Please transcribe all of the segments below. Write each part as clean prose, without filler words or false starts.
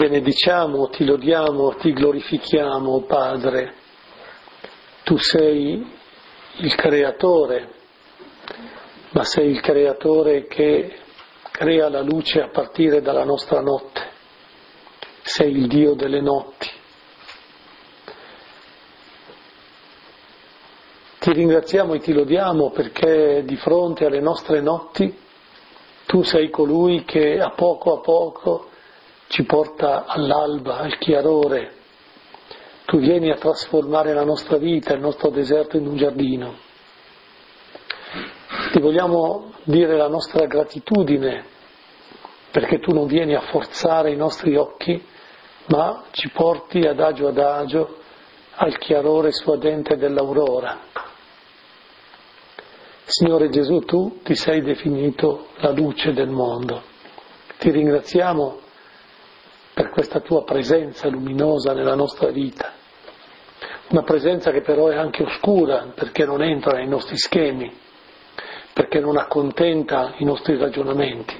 benediciamo, ti lodiamo, ti glorifichiamo, Padre. Tu sei il Creatore, ma sei il Creatore che crea la luce a partire dalla nostra notte. Sei il Dio delle notti. Ti ringraziamo e ti lodiamo perché di fronte alle nostre notti tu sei colui che a poco ci porta all'alba, al chiarore. Tu vieni a trasformare la nostra vita, il nostro deserto in un giardino. Ti vogliamo dire la nostra gratitudine perché tu non vieni a forzare i nostri occhi, ma ci porti adagio al chiarore suadente dell'aurora. Signore Gesù, tu ti sei definito la luce del mondo. Ti ringraziamo per questa tua presenza luminosa nella nostra vita. Una presenza che però è anche oscura perché non entra nei nostri schemi, perché non accontenta i nostri ragionamenti.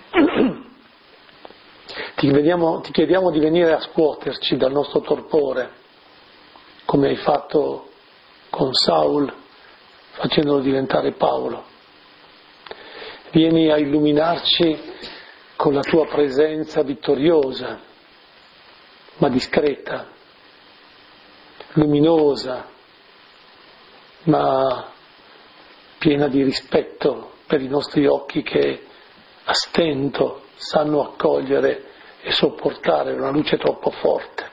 Ti chiediamo di venire a scuoterci dal nostro torpore, come hai fatto con Saul, facendolo diventare Paolo. Vieni a illuminarci con la tua presenza vittoriosa, ma discreta, luminosa, ma piena di rispetto per i nostri occhi che a stento sanno accogliere e sopportare una luce troppo forte.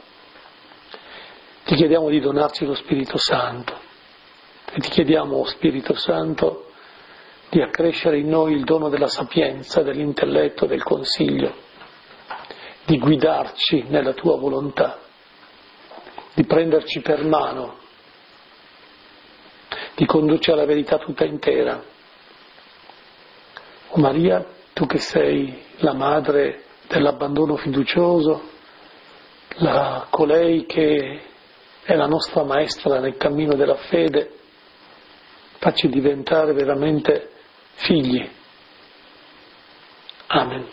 Ti chiediamo di donarci lo Spirito Santo e ti chiediamo, Spirito Santo, di accrescere in noi il dono della sapienza, dell'intelletto, del consiglio, di guidarci nella tua volontà, di prenderci per mano, di condurci alla verità tutta intera. O Maria, tu che sei la madre dell'abbandono fiducioso, colei che è la nostra maestra nel cammino della fede, facci diventare veramente figli. Amen.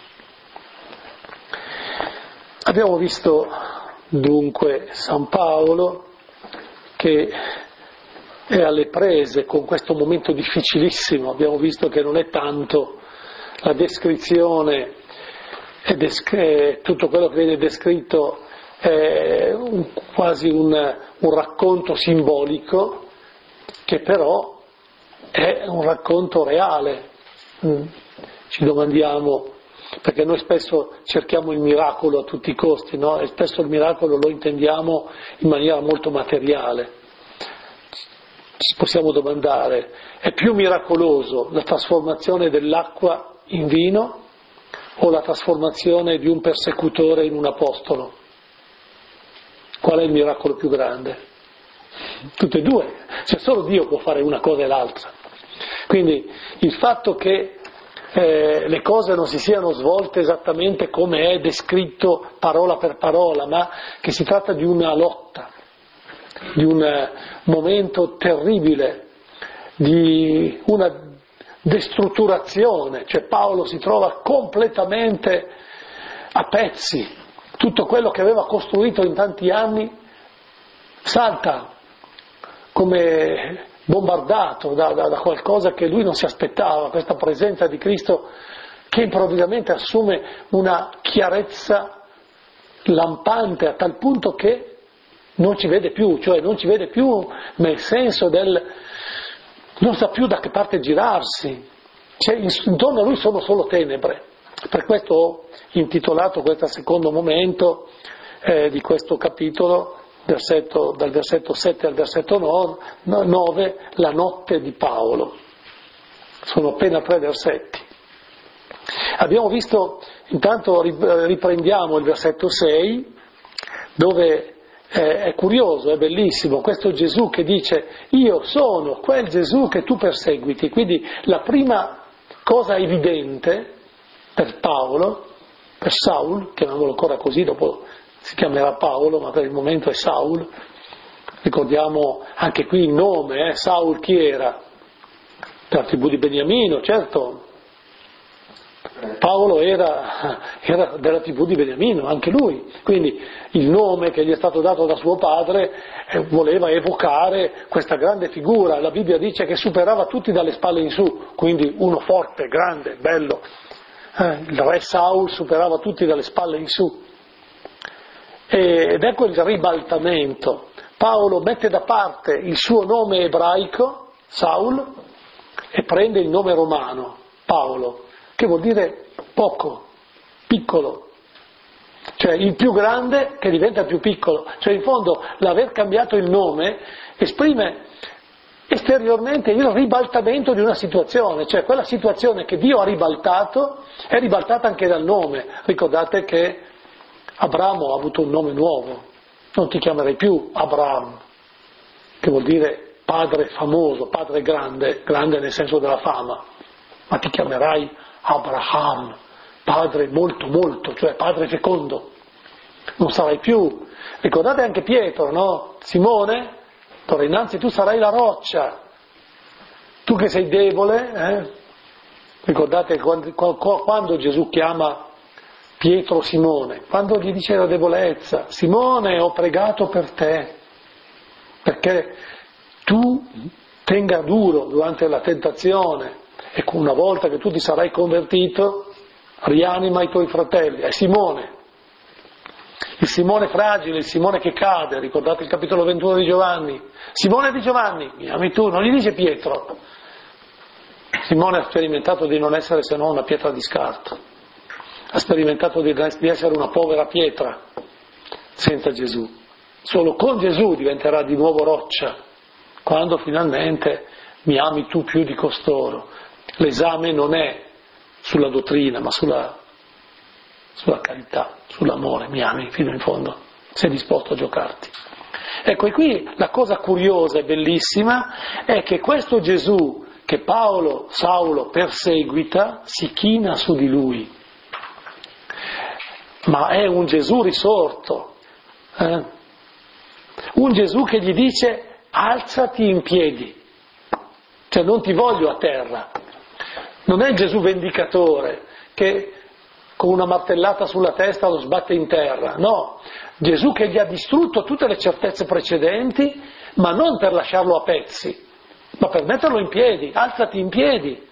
Abbiamo visto dunque San Paolo che è alle prese con questo momento difficilissimo. Abbiamo visto che non è tanto la descrizione, tutto quello che viene descritto è quasi un racconto simbolico, che però è un racconto reale. Ci domandiamo, perché noi spesso cerchiamo il miracolo a tutti i costi, no? E spesso il miracolo lo intendiamo in maniera molto materiale. Ci possiamo domandare, è più miracoloso la trasformazione dell'acqua in vino o la trasformazione di un persecutore in un apostolo? Qual è il miracolo più grande? Tutte e due, cioè solo Dio può fare una cosa e l'altra. Quindi il fatto che le cose non si siano svolte esattamente come è descritto parola per parola, ma che si tratta di una lotta, di un momento terribile, di una destrutturazione, cioè Paolo si trova completamente a pezzi, tutto quello che aveva costruito in tanti anni salta come bombardato da qualcosa che lui non si aspettava, questa presenza di Cristo che improvvisamente assume una chiarezza lampante a tal punto che non ci vede più, cioè non ci vede più nel senso non sa più da che parte girarsi, cioè, intorno a lui sono solo tenebre. Per questo ho intitolato questo secondo momento di questo capitolo, dal versetto 7 al versetto 9, la notte di Paolo. Sono appena 3 versetti. Abbiamo visto, intanto riprendiamo il versetto 6, dove è curioso, è bellissimo, questo Gesù che dice io sono quel Gesù che tu perseguiti. Quindi la prima cosa evidente per Paolo, per Saul, chiamiamolo ancora così, dopo si chiamerà Paolo, ma per il momento è Saul, ricordiamo anche qui il nome, Saul chi era? Della tribù di Beniamino, certo, Paolo era della tribù di Beniamino, anche lui, quindi il nome che gli è stato dato da suo padre voleva evocare questa grande figura. La Bibbia dice che superava tutti dalle spalle in su, quindi uno forte, grande, bello. Il re Saul superava tutti dalle spalle in su. Ed ecco il ribaltamento. Paolo mette da parte il suo nome ebraico, Saul, e prende il nome romano, Paolo, che vuol dire poco, piccolo, cioè il più grande che diventa più piccolo, cioè in fondo l'aver cambiato il nome esprime esteriormente il ribaltamento di una situazione, cioè quella situazione che Dio ha ribaltato è ribaltata anche dal nome. Ricordate che Abramo ha avuto un nome nuovo, non ti chiamerai più Abraham, che vuol dire padre famoso, padre grande, grande nel senso della fama, ma ti chiamerai Abraham, padre molto molto, cioè padre fecondo. Non sarai più, ricordate anche Pietro, no? Simone, allora innanzi tu sarai la roccia, tu che sei debole, ricordate quando Gesù chiama Pietro Simone, quando gli dice la debolezza, Simone ho pregato per te, perché tu tenga duro durante la tentazione, e una volta che tu ti sarai convertito, rianima i tuoi fratelli. È Simone, il Simone fragile, il Simone che cade, ricordate il capitolo 21 di Giovanni. Simone di Giovanni, mi ami tu, non gli dice Pietro. Simone ha sperimentato di non essere se non una pietra di scarto, ha sperimentato di essere una povera pietra senza Gesù. Solo con Gesù diventerà di nuovo roccia, quando finalmente mi ami tu più di costoro. L'esame non è sulla dottrina, ma sulla carità, sull'amore. Mi ami fino in fondo, sei disposto a giocarti. Ecco, e qui la cosa curiosa e bellissima è che questo Gesù che Saulo perseguita si china su di lui, ma è un Gesù risorto, un Gesù che gli dice alzati in piedi, cioè non ti voglio a terra. Non è il Gesù vendicatore che con una martellata sulla testa lo sbatte in terra, no, Gesù che gli ha distrutto tutte le certezze precedenti, ma non per lasciarlo a pezzi, ma per metterlo in piedi, alzati in piedi.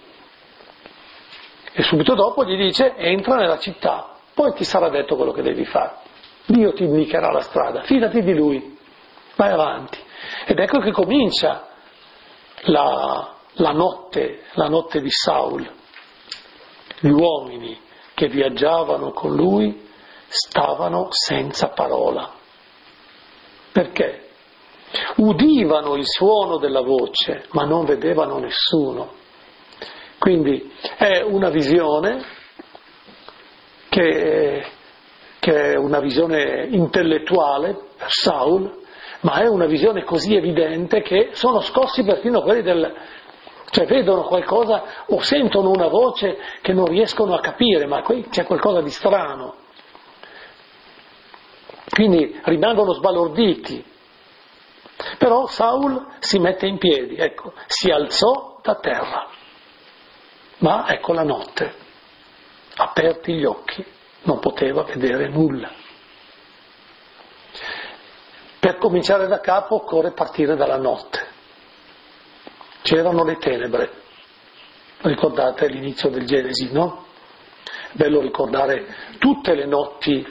E subito dopo gli dice entra nella città, poi ti sarà detto quello che devi fare, Dio ti indicherà la strada, fidati di Lui, vai avanti. Ed ecco che comincia la notte di Saul. Gli uomini che viaggiavano con lui stavano senza parola. Perché? Udivano il suono della voce, ma non vedevano nessuno. Quindi è una visione che è una visione intellettuale per Saul, ma è una visione così evidente che sono scossi perfino quelli cioè vedono qualcosa o sentono una voce che non riescono a capire, ma qui c'è qualcosa di strano. Quindi rimangono sbalorditi. Però Saul si mette in piedi, ecco, si alzò da terra. Ma ecco la notte, aperti gli occhi, non poteva vedere nulla. Per cominciare da capo occorre partire dalla notte. C'erano le tenebre, ricordate l'inizio del Genesi, no? È bello ricordare tutte le notti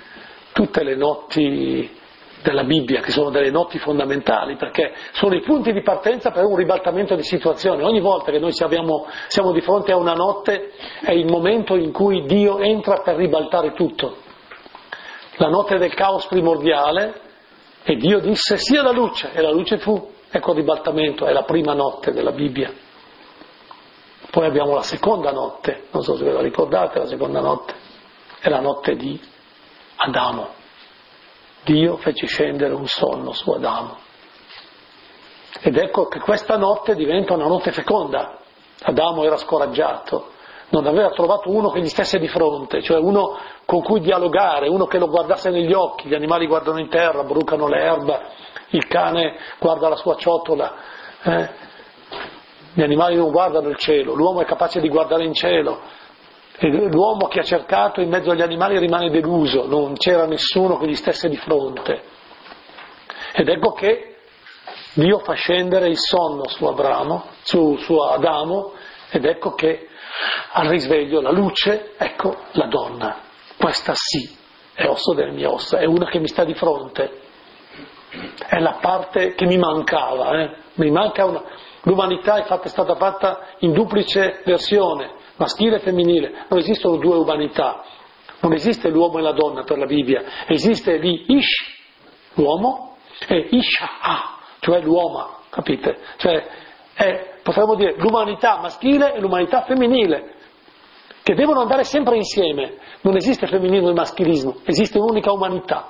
della Bibbia, che sono delle notti fondamentali, perché sono i punti di partenza per un ribaltamento di situazione. Ogni volta che noi siamo di fronte a una notte è il momento in cui Dio entra per ribaltare tutto. La notte del caos primordiale, e Dio disse sia la luce, e la luce fu. Ecco il ribaltamento, è la prima notte della Bibbia. Poi abbiamo la seconda notte, non so se ve la ricordate, la seconda notte è la notte di Adamo. Dio fece scendere un sonno su Adamo. Ed ecco che questa notte diventa una notte feconda. Adamo era scoraggiato, non aveva trovato uno che gli stesse di fronte, cioè uno con cui dialogare, uno che lo guardasse negli occhi. Gli animali guardano in terra, brucano l'erba, il cane guarda la sua ciotola, gli animali non guardano il cielo, l'uomo è capace di guardare in cielo, E l'uomo che ha cercato in mezzo agli animali rimane deluso, non c'era nessuno che gli stesse di fronte. Ed ecco che Dio fa scendere il sonno su Adamo, ed ecco che al risveglio la luce, ecco la donna. Questa sì, è osso delle mie ossa, è una che mi sta di fronte. È la parte che mi mancava, mi manca l'umanità è stata fatta in duplice versione, maschile e femminile, non esistono due umanità, non esiste l'uomo e la donna per la Bibbia, esiste lì Ish, l'uomo, e Isha, cioè l'uomo, capite? Cioè potremmo dire l'umanità maschile e l'umanità femminile, che devono andare sempre insieme, non esiste femminismo e maschilismo, esiste un'unica umanità.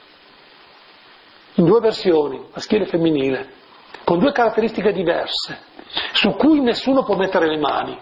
In due versioni, maschile e femminile, con due caratteristiche diverse, su cui nessuno può mettere le mani.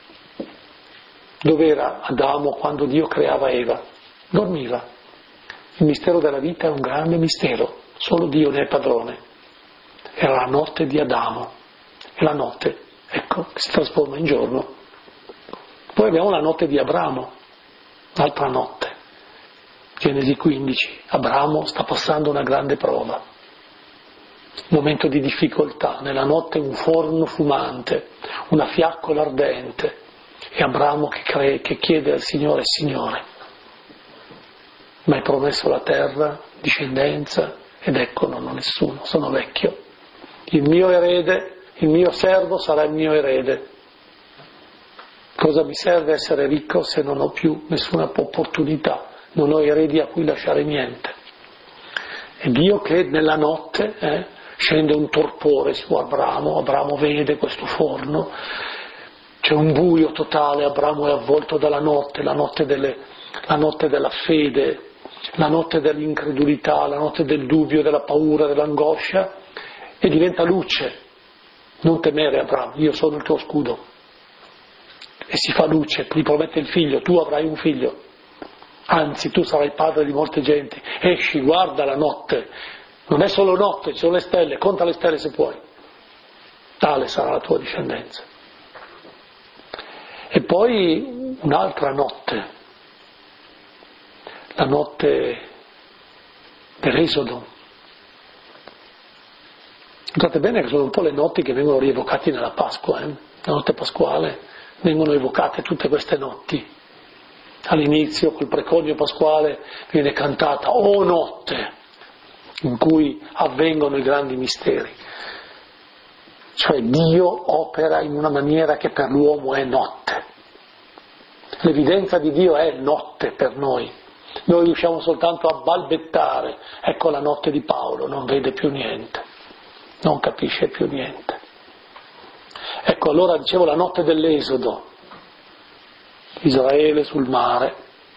Dov'era Adamo quando Dio creava Eva? Dormiva. Il mistero della vita è un grande mistero, solo Dio ne è padrone. Era la notte di Adamo, e la notte, ecco, che si trasforma in giorno. Poi abbiamo la notte di Abramo, l'altra notte. Genesi 15, Abramo sta passando una grande prova, un momento di difficoltà, nella notte un forno fumante, una fiaccola ardente, e Abramo che chiede al Signore: Signore, mi hai promesso la terra, discendenza, ed ecco non ho nessuno, sono vecchio, il mio erede, il mio servo sarà il mio erede. Cosa mi serve essere ricco se non ho più nessuna opportunità? Non ho eredi a cui lasciare niente. E Dio che nella notte scende un torpore su Abramo vede questo forno, c'è un buio totale, Abramo è avvolto dalla notte, la notte della fede, la notte dell'incredulità, la notte del dubbio, della paura, dell'angoscia, e diventa luce. Non temere, Abramo, io sono il tuo scudo. E si fa luce, gli promette il figlio, tu avrai un figlio. Anzi, tu sarai padre di molte genti. Esci, guarda la notte. Non è solo notte, ci sono le stelle, conta le stelle se puoi. Tale sarà la tua discendenza. E poi un'altra notte, la notte dell'Esodo. Notate bene che sono un po' le notti che vengono rievocate nella Pasqua, La notte pasquale vengono evocate tutte queste notti. All'inizio, col preconio pasquale, viene cantata "O notte", in cui avvengono i grandi misteri. Cioè Dio opera in una maniera che per l'uomo è notte. L'evidenza di Dio è notte per noi. Noi riusciamo soltanto a balbettare. Ecco la notte di Paolo, non vede più niente, non capisce più niente. Ecco, allora dicevo la notte dell'Esodo. Israele sul mare,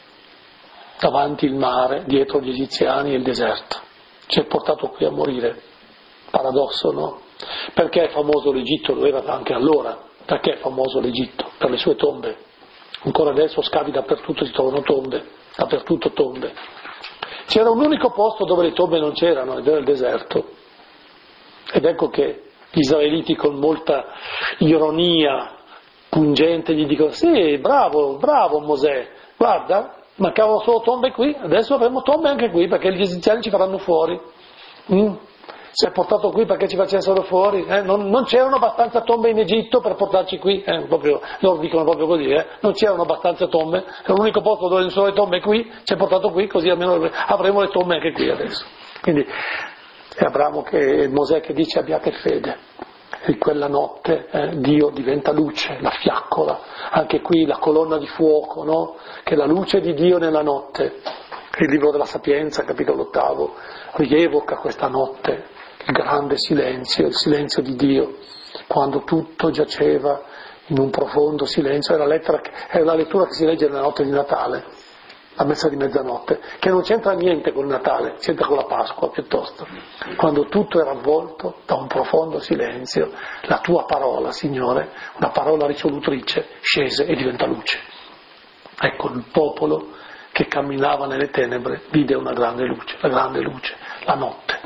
davanti il mare, dietro gli egiziani e il deserto. Ci è portato qui a morire. Paradosso, no? Perché è famoso l'Egitto? Lo era anche allora. Perché è famoso l'Egitto? Per le sue tombe. Ancora adesso scavi dappertutto, si trovano tombe, dappertutto tombe. C'era un unico posto dove le tombe non c'erano, ed era il deserto. Ed ecco che gli israeliti con molta ironia pungente gli dicono: sì, bravo Mosè, guarda, mancavano solo tombe qui, adesso avremo tombe anche qui perché gli egiziani ci faranno fuori. Si è portato qui perché ci facessero fuori, non c'erano abbastanza tombe in Egitto per portarci qui, loro dicono proprio così, non c'erano abbastanza tombe, è l'unico posto dove non sono le tombe qui, ci è portato qui, così almeno avremo le tombe anche qui adesso. Quindi è Abramo e Mosè che dice: abbiate fede. E quella notte Dio diventa luce, la fiaccola, anche qui la colonna di fuoco, no? Che è la luce di Dio nella notte. Il libro della Sapienza, capitolo 8, rievoca questa notte, il grande silenzio, il silenzio di Dio, quando tutto giaceva in un profondo silenzio. È la lettura che si legge nella notte di Natale, a messa di mezzanotte, che non c'entra niente con il Natale, c'entra con la Pasqua piuttosto, quando tutto era avvolto da un profondo silenzio. La tua parola, Signore, una parola risolutrice, scese e diventa luce. Ecco, il popolo che camminava nelle tenebre vide una grande luce, la notte.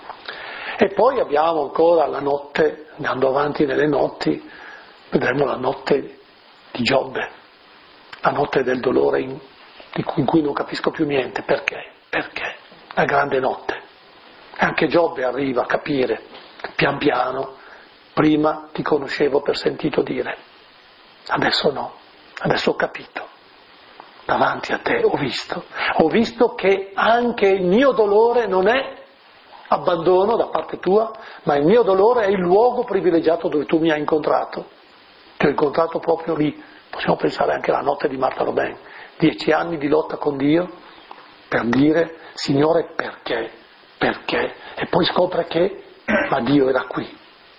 E poi abbiamo ancora la notte, andando avanti nelle notti, vedremo la notte di Giobbe, la notte del dolore in cui non capisco più niente. Perché? Perché? La grande notte. Anche Giobbe arriva a capire, pian piano, prima ti conoscevo per sentito dire, adesso no, adesso ho capito, davanti a te ho visto che anche il mio dolore non è abbandono da parte tua, ma il mio dolore è il luogo privilegiato dove tu mi hai incontrato, ti ho incontrato proprio lì. Possiamo pensare anche alla notte di Marta Robin, 10 anni di lotta con Dio per dire, Signore, perché? Perché? E poi scopre che, ma Dio era qui.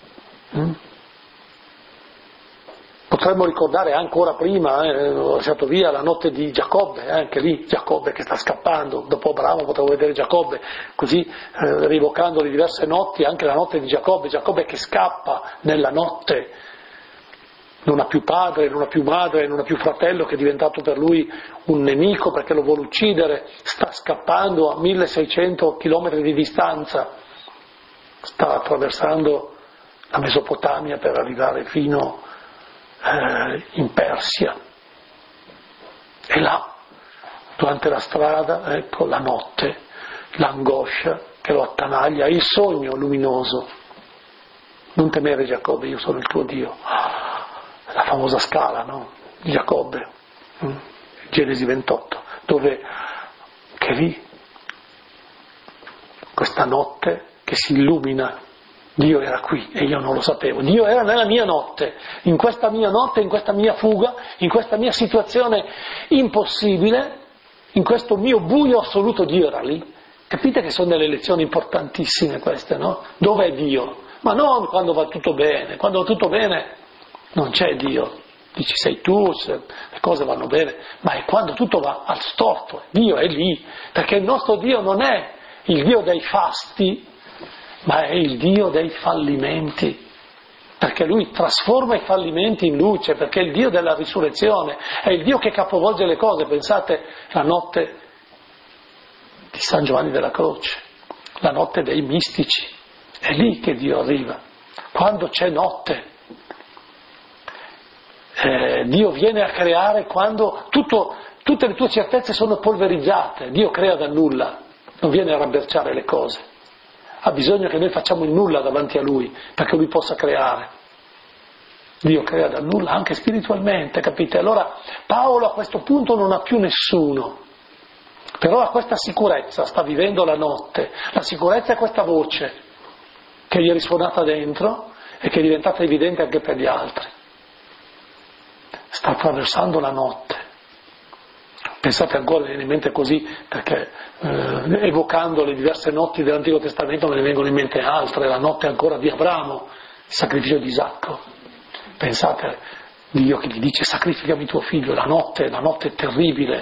Potremmo ricordare ancora prima, ho lasciato via la notte di Giacobbe, anche lì Giacobbe che sta scappando, dopo Abramo potevo vedere Giacobbe, così rievocando le diverse notti, anche la notte di Giacobbe che scappa nella notte, non ha più padre, non ha più madre, non ha più fratello, che è diventato per lui un nemico perché lo vuole uccidere, sta scappando a 1600 chilometri di distanza, sta attraversando la Mesopotamia per arrivare fino in Persia. E là, durante la strada, ecco la notte, l'angoscia che lo attanaglia, il sogno luminoso. Non temere Giacobbe, io sono il tuo Dio. La famosa scala, no? Di Giacobbe, Genesi 28, dove che lì, questa notte che si illumina, Dio era qui e io non lo sapevo, Dio era nella mia notte, in questa mia fuga, in questa mia situazione impossibile, in questo mio buio assoluto, Dio era lì. Capite che sono delle lezioni importantissime queste, no? Dove è Dio? Ma non quando va tutto bene, quando va tutto bene non c'è Dio, dici sei tu, se le cose vanno bene, ma è quando tutto va al storto, Dio è lì, perché il nostro Dio non è il Dio dei fasti, ma è il Dio dei fallimenti, perché Lui trasforma i fallimenti in luce, perché è il Dio della risurrezione, è il Dio che capovolge le cose. Pensate la notte di San Giovanni della Croce, la notte dei mistici, è lì che Dio arriva, quando c'è notte. Dio viene a creare quando tutte le tue certezze sono polverizzate, Dio crea dal nulla, non viene a rabberciare le cose. Ha bisogno che noi facciamo il nulla davanti a Lui, perché Lui possa creare. Dio crea dal nulla anche spiritualmente, capite? Allora Paolo a questo punto non ha più nessuno, però ha questa sicurezza, sta vivendo la notte. La sicurezza è questa voce che gli è risuonata dentro e che è diventata evidente anche per gli altri. Sta attraversando la notte. Pensate ancora, mi viene in mente così, perché evocando le diverse notti dell'Antico Testamento me ne vengono in mente altre, la notte ancora di Abramo, il sacrificio di Isacco. Pensate, Dio che gli dice sacrificami tuo figlio, la notte è terribile.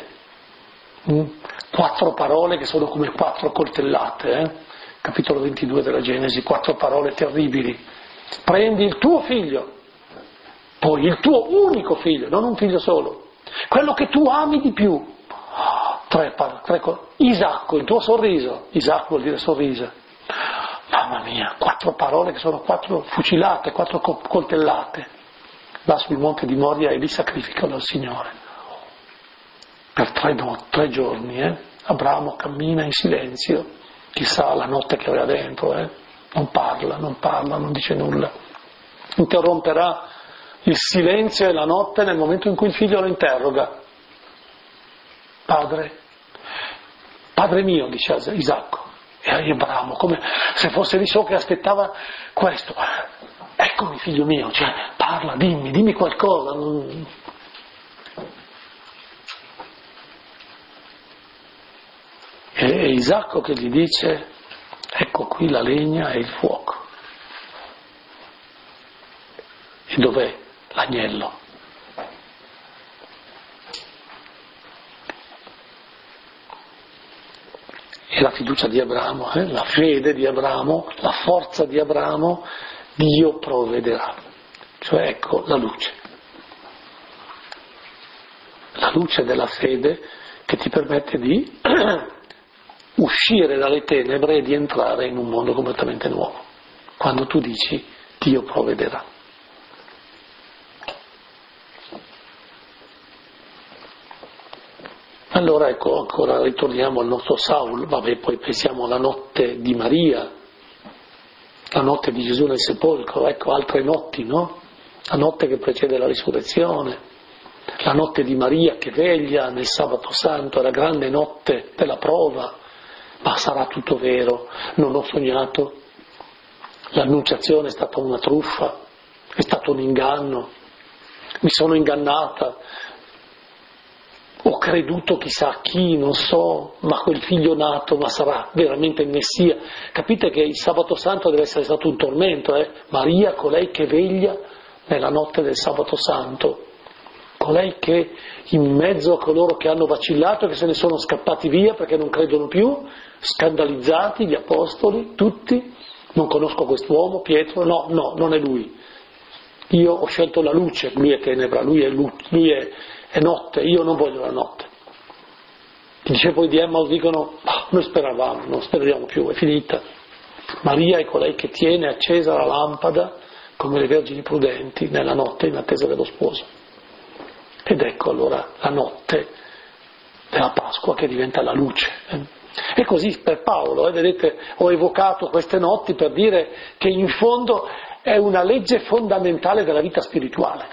4 parole che sono come 4 coltellate, capitolo 22 della Genesi, 4 parole terribili. Prendi il tuo figlio, poi il tuo unico figlio, non un figlio solo, quello che tu ami di più. 3 Isacco, il tuo sorriso. Isacco vuol dire sorriso. Mamma mia, 4 parole che sono 4 fucilate, 4 coltellate. Là sul monte di Moria e li sacrificano al Signore. Per 3 giorni, Abramo cammina in silenzio. Chissà la notte che aveva dentro, Non parla, non dice nulla. Interromperà il silenzio e la notte nel momento in cui il figlio lo interroga. Padre mio, dice Isacco. E Abramo, come se fosse lì sopra che aspettava questo. Eccomi figlio mio, cioè parla, dimmi qualcosa. E Isacco che gli dice, ecco qui la legna e il fuoco. E dov'è l'agnello? E la fiducia di Abramo, la fede di Abramo, la forza di Abramo, Dio provvederà. Cioè ecco la luce della fede che ti permette di uscire dalle tenebre e di entrare in un mondo completamente nuovo. Quando tu dici Dio provvederà. Allora ecco, ancora ritorniamo al nostro Saul, poi pensiamo alla notte di Maria, la notte di Gesù nel sepolcro, ecco altre notti, no? La notte che precede la risurrezione, la notte di Maria che veglia nel sabato santo, la grande notte della prova, ma sarà tutto vero, non ho sognato, l'annunciazione è stata una truffa, è stato un inganno, mi sono ingannata, ho creduto chissà a chi, non so, ma quel figlio nato, ma sarà veramente il Messia. Capite che il sabato santo deve essere stato un tormento, Maria, colei che veglia nella notte del sabato santo, colei che in mezzo a coloro che hanno vacillato e che se ne sono scappati via perché non credono più, scandalizzati gli apostoli, tutti, non conosco quest'uomo, Pietro, no, non è lui. Io ho scelto la luce, lui è tenebra, lui è notte, io non voglio la notte. I discepoli di Emmaus dicono, noi speravamo, non speriamo più, è finita. Maria è colei che tiene accesa la lampada come le vergini prudenti nella notte in attesa dello sposo. Ed ecco allora la notte della Pasqua che diventa la luce. E così per Paolo, vedete, ho evocato queste notti per dire che in fondo è una legge fondamentale della vita spirituale.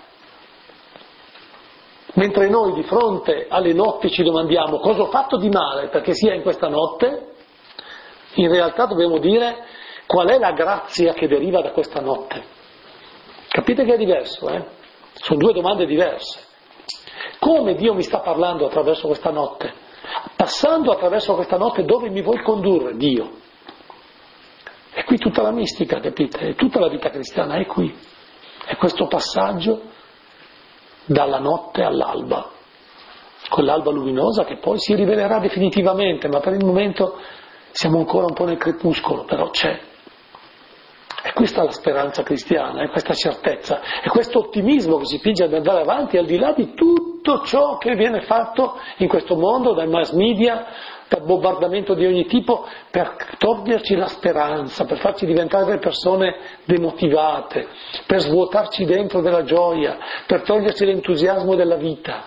Mentre noi di fronte alle notti ci domandiamo cosa ho fatto di male perché sia in questa notte, in realtà dobbiamo dire qual è la grazia che deriva da questa notte. Capite che è diverso, Sono due domande diverse. Come Dio mi sta parlando attraverso questa notte? Passando attraverso questa notte dove mi vuoi condurre, Dio? E qui tutta la mistica, capite? E tutta la vita cristiana è qui. È questo passaggio dalla notte all'alba, quell'alba luminosa che poi si rivelerà definitivamente, ma per il momento siamo ancora un po' nel crepuscolo, però c'è. E questa è la speranza cristiana, è questa certezza, è questo ottimismo che si spinge ad andare avanti al di là di tutto ciò che viene fatto in questo mondo, dai mass media, dal bombardamento di ogni tipo, per toglierci la speranza, per farci diventare delle persone demotivate, per svuotarci dentro della gioia, per toglierci l'entusiasmo della vita.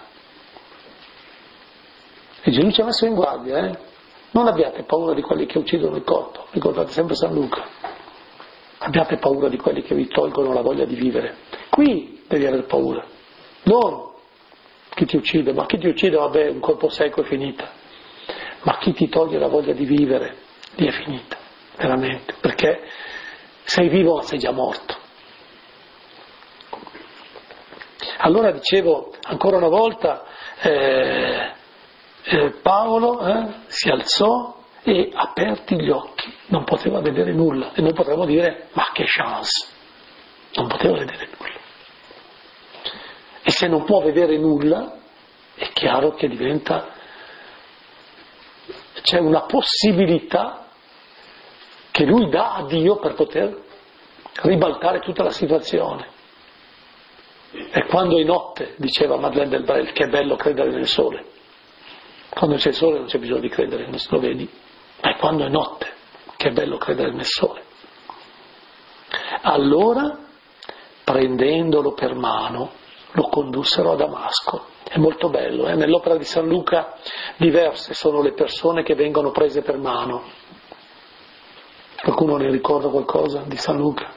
E Gesù ci ha messo in guardia, Non abbiate paura di quelli che uccidono il corpo, ricordate sempre San Luca. Abbiate paura di quelli che vi tolgono la voglia di vivere. Qui devi avere paura, non chi ti uccide, ma chi ti uccide, vabbè, un colpo secco è finita. Ma chi ti toglie la voglia di vivere, lì è finita, veramente, perché sei vivo ma sei già morto. Allora dicevo, ancora una volta, Paolo si alzò e aperti gli occhi, non poteva vedere nulla, e noi potremmo dire, ma che chance, non poteva vedere nulla. E se non può vedere nulla, è chiaro che c'è una possibilità che lui dà a Dio per poter ribaltare tutta la situazione. E quando è notte, diceva Madeleine Delbrel, che è bello credere nel sole. Quando c'è il sole non c'è bisogno di credere, non lo vedi. Ma è quando è notte che è bello credere nel sole. Allora, prendendolo per mano, lo condussero a Damasco. È molto bello, nell'opera di San Luca diverse sono le persone che vengono prese per mano. Qualcuno ne ricorda qualcosa di San Luca?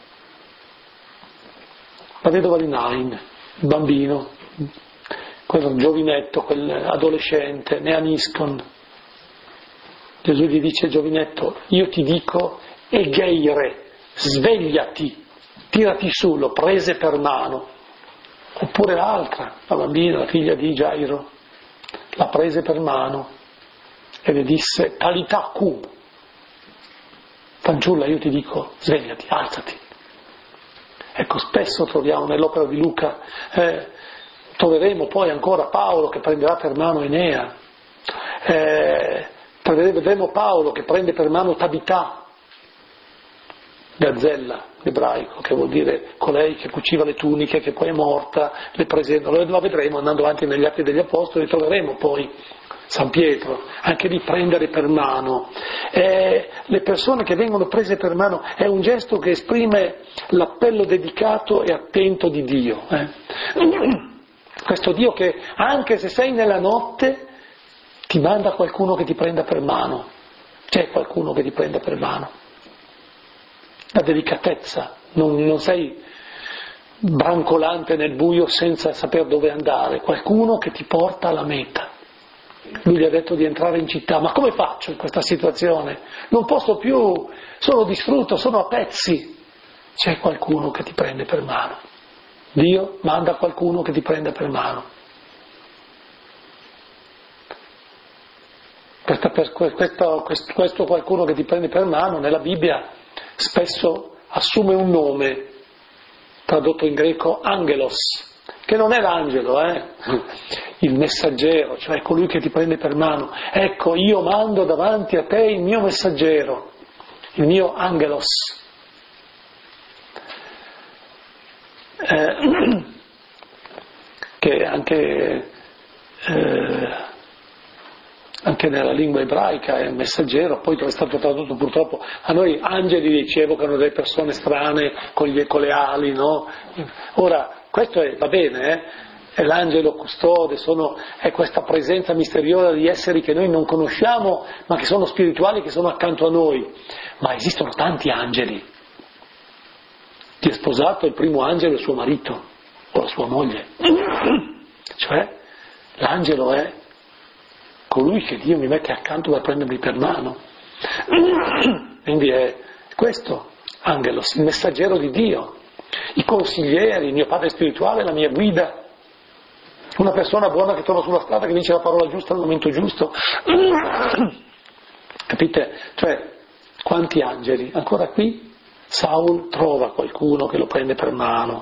La vedova di Nain, il bambino, quel giovinetto, quell'adolescente, Neaniscon. Gesù gli dice, giovinetto, io ti dico, egeire, svegliati, tirati su, lo prese per mano. Oppure l'altra, la bambina, la figlia di Gairo, la prese per mano e le disse, talità cum, fanciulla, io ti dico, svegliati, alzati. Ecco, spesso troviamo nell'opera di Luca, troveremo poi ancora Paolo che prenderà per mano Enea, vedremo Paolo che prende per mano Tabità, gazzella, ebraico, che vuol dire colei che cuciva le tuniche, che poi è morta, le presentano, lo vedremo andando avanti negli Atti degli Apostoli, troveremo poi San Pietro, anche di prendere per mano. Le persone che vengono prese per mano è un gesto che esprime l'appello dedicato e attento di Dio. Questo Dio che anche se sei nella notte ti manda qualcuno che ti prenda per mano, c'è qualcuno che ti prenda per mano. La delicatezza, non sei brancolante nel buio senza saper dove andare, qualcuno che ti porta alla meta. Lui gli ha detto di entrare in città, ma come faccio in questa situazione? Non posso più, sono distrutto, sono a pezzi. C'è qualcuno che ti prende per mano. Dio manda qualcuno che ti prenda per mano. Questo qualcuno che ti prende per mano nella Bibbia spesso assume un nome, tradotto in greco angelos, che non è l'angelo, il messaggero, cioè colui che ti prende per mano. Ecco, io mando davanti a te il mio messaggero, il mio angelos. Che anche nella lingua ebraica è messaggero, poi è stato tradotto purtroppo, a noi angeli ci evocano delle persone strane con le ali, no? Ora, questo va bene, è l'angelo custode, è questa presenza misteriosa di esseri che noi non conosciamo, ma che sono spirituali, che sono accanto a noi. Ma esistono tanti angeli. Chi è sposato, il primo angelo è il suo marito o la sua moglie. Cioè, l'angelo è colui che Dio mi mette accanto per prendermi per mano. Quindi è questo, angelos, il messaggero di Dio, i consiglieri, il mio padre spirituale, la mia guida, una persona buona che trova sulla strada, che dice la parola giusta al momento giusto. Capite? Cioè, quanti angeli? Ancora qui Saul trova qualcuno che lo prende per mano.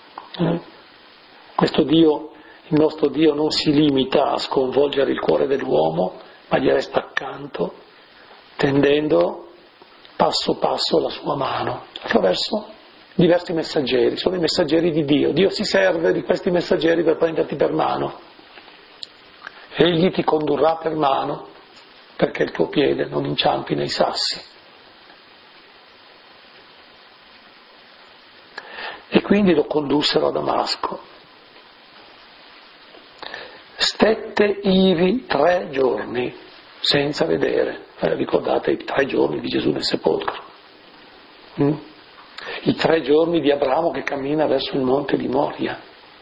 Questo Dio, il nostro Dio, non si limita a sconvolgere il cuore dell'uomo, ma gli resta accanto, tendendo passo passo la sua mano, attraverso diversi messaggeri. Sono i messaggeri di Dio. Dio si serve di questi messaggeri per prenderti per mano. Egli ti condurrà per mano perché il tuo piede non inciampi nei sassi. E quindi lo condussero a Damasco. Stette ivi 3 giorni senza vedere. Ricordate i 3 giorni di Gesù nel sepolcro. I 3 giorni di Abramo che cammina verso il monte di Moria.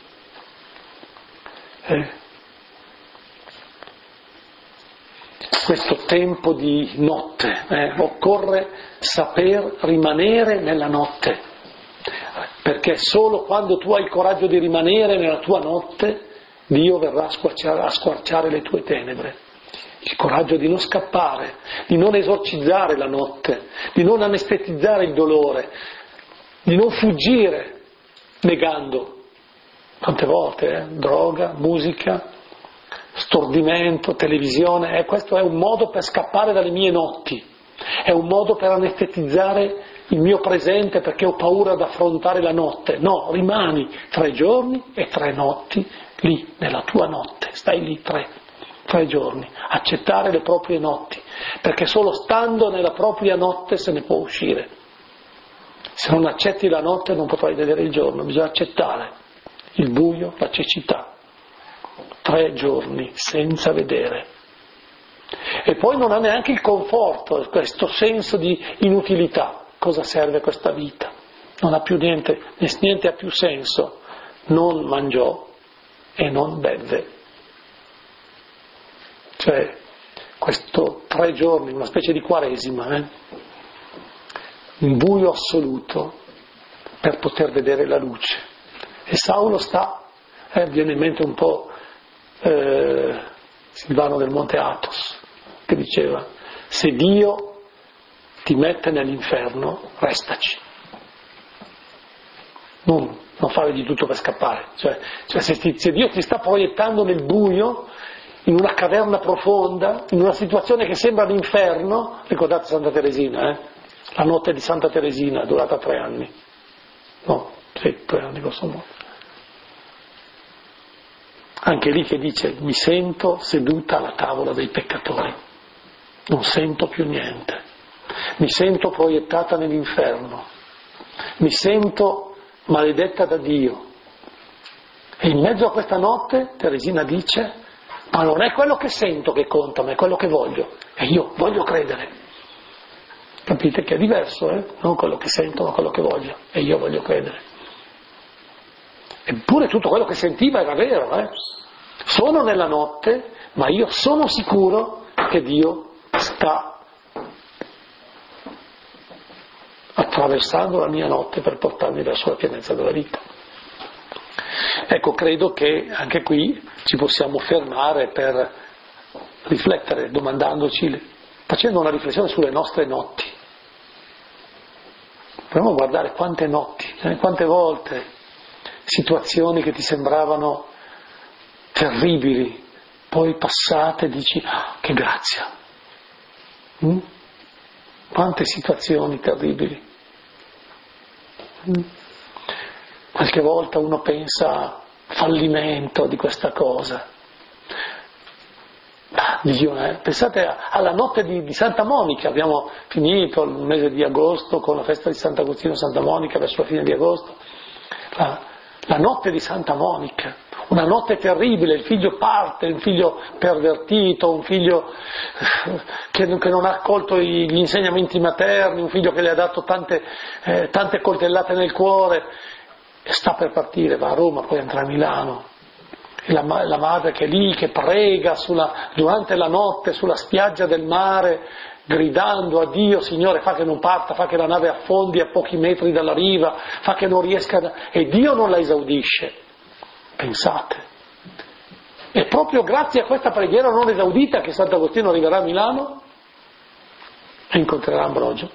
Questo tempo di notte, occorre saper rimanere nella notte. Perché solo quando tu hai il coraggio di rimanere nella tua notte, Dio verrà a squarciare le tue tenebre. Il coraggio di non scappare, di non esorcizzare la notte, di non anestetizzare il dolore, di non fuggire negando. Quante volte, droga, musica, stordimento, televisione, questo è un modo per scappare dalle mie notti, è un modo per anestetizzare il mio presente perché ho paura di affrontare la notte. No, rimani 3 giorni e 3 notti lì, nella tua notte, stai lì 3 giorni, accettare le proprie notti, perché solo stando nella propria notte se ne può uscire. Se non accetti la notte non potrai vedere il giorno, bisogna accettare il buio, la cecità. 3 giorni senza vedere. E poi non ha neanche il conforto, questo senso di inutilità. Cosa serve questa vita? Non ha più niente ha più senso. Non mangiò e non bevve. Cioè, questo 3 giorni, una specie di quaresima, un buio assoluto per poter vedere la luce. E Saulo viene in mente un po' Silvano del Monte Athos, che diceva: se Dio ti mette nell'inferno, restaci. Non fare di tutto per scappare. Cioè se Dio ti sta proiettando nel buio, in una caverna profonda, in una situazione che sembra l'inferno, ricordate Santa Teresina, la notte di Santa Teresina è durata 3 anni. No, 3 anni grosso modo. Anche lì che dice: mi sento seduta alla tavola dei peccatori, non sento più niente, mi sento proiettata nell'inferno, mi sento maledetta da Dio. E in mezzo a questa notte, Teresina dice, Ma non è quello che sento che conta, ma è quello che voglio. E io voglio credere. Capite che è diverso, Non quello che sento, ma quello che voglio. E io voglio credere. Eppure tutto quello che sentiva era vero, Sono nella notte, ma io sono sicuro che Dio sta attraversando la mia notte per portarmi verso la pienezza della vita. Ecco, credo che anche qui ci possiamo fermare per riflettere, domandandoci, facendo una riflessione sulle nostre notti. Proviamo a guardare quante notti, quante volte situazioni che ti sembravano terribili, poi passate dici, che grazia. Quante situazioni terribili. Qualche volta uno pensa fallimento di questa cosa. Dio, Pensate alla notte di Santa Monica, abbiamo finito il mese di agosto con la festa di Sant'Agostino e Santa Monica verso la fine di agosto. La notte di Santa Monica, una notte terribile, il figlio parte, un figlio pervertito, un figlio che non ha accolto gli insegnamenti materni, un figlio che le ha dato tante coltellate nel cuore, e sta per partire, va a Roma, poi andrà a Milano. E la madre che è lì, che prega durante la notte sulla spiaggia del mare, gridando a Dio, Signore, fa che non parta, fa che la nave affondi a pochi metri dalla riva, fa che non riesca, e Dio non la esaudisce. Pensate. E proprio grazie a questa preghiera non esaudita che Sant'Agostino arriverà a Milano e incontrerà Ambrogio.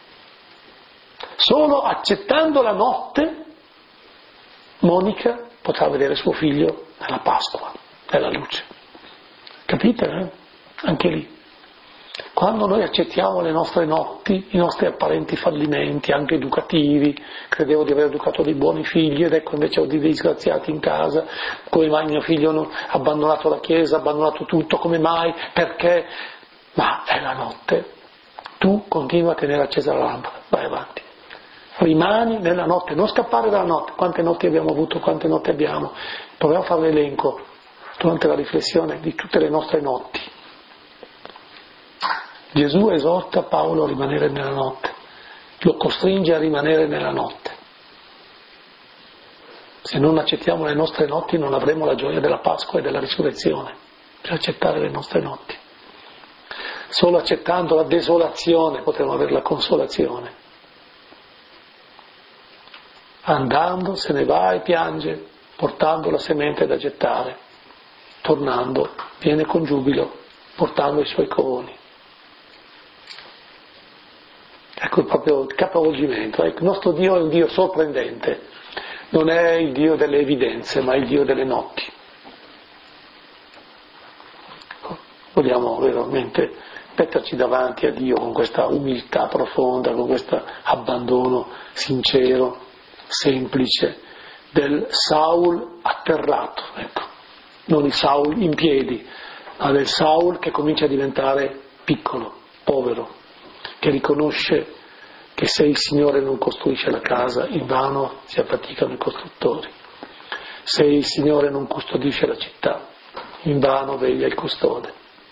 Solo accettando la notte, Monica potrà vedere suo figlio nella Pasqua, nella luce. Capite? Anche lì. Quando noi accettiamo le nostre notti, i nostri apparenti fallimenti, anche educativi, credevo di aver educato dei buoni figli ed ecco invece ho dei disgraziati in casa, come mai mio figlio ha abbandonato la chiesa, ha abbandonato tutto, come mai, perché? Ma è la notte, tu continua a tenere accesa la lampada, vai avanti. Rimani nella notte, non scappare dalla notte. Quante notti abbiamo avuto, quante notti abbiamo? Proviamo a fare l'elenco durante la riflessione di tutte le nostre notti. Gesù esorta Paolo a rimanere nella notte, lo costringe a rimanere nella notte. Se non accettiamo le nostre notti non avremo la gioia della Pasqua e della risurrezione, per accettare le nostre notti. Solo accettando la desolazione potremo avere la consolazione. Andando se ne va e piange, portando la semente da gettare, tornando viene con giubilo, portando i suoi covoni. Ecco proprio il capovolgimento. Il nostro Dio è un Dio sorprendente, non è il Dio delle evidenze, ma il Dio delle notti. Vogliamo veramente metterci davanti a Dio con questa umiltà profonda, con questo abbandono sincero, semplice, del Saul atterrato, ecco. Non il Saul in piedi, ma del Saul che comincia a diventare piccolo, povero, che riconosce che se il Signore non costruisce la casa, invano si affaticano i costruttori. Se il Signore non custodisce la città, invano veglia il custode.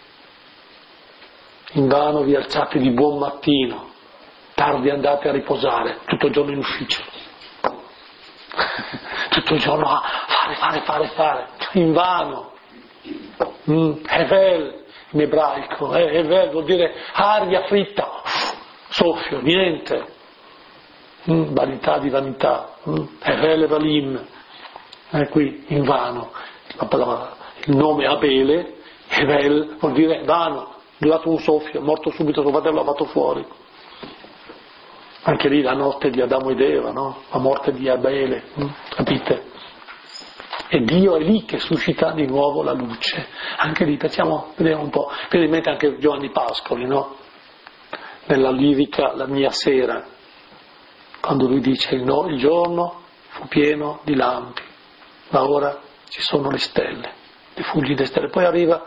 Invano vi alzate di buon mattino, tardi andate a riposare, tutto il giorno in ufficio. Tutto il giorno a fare, invano. Hevel in ebraico, Hevel vuol dire aria fritta, soffio, niente, vanità di vanità, Hevel e Valim, qui invano, il nome Abele, Hevel vuol dire vano, durato un soffio, morto subito, suo fratello lavato fuori. Anche lì la notte di Adamo ed Eva, no? La morte di Abele, capite? E Dio è lì che suscita di nuovo la luce. Anche lì, vediamo un po', viene in mente anche Giovanni Pascoli, no? Nella lirica La mia sera, quando lui dice il giorno fu pieno di lampi, ma ora ci sono le stelle, i fuggi delle stelle. Poi arriva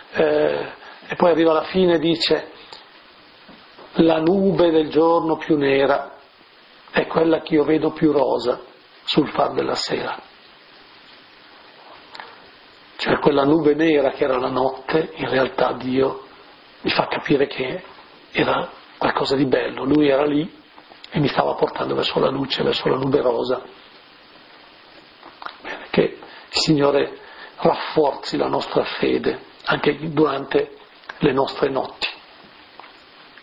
alla fine e dice la nube del giorno più nera è quella che io vedo più rosa sul far della sera. Cioè quella nube nera che era la notte, in realtà Dio mi fa capire che era qualcosa di bello, Lui era lì e mi stava portando verso la luce, verso la nube rosa. Bene, che il Signore rafforzi la nostra fede anche durante le nostre notti.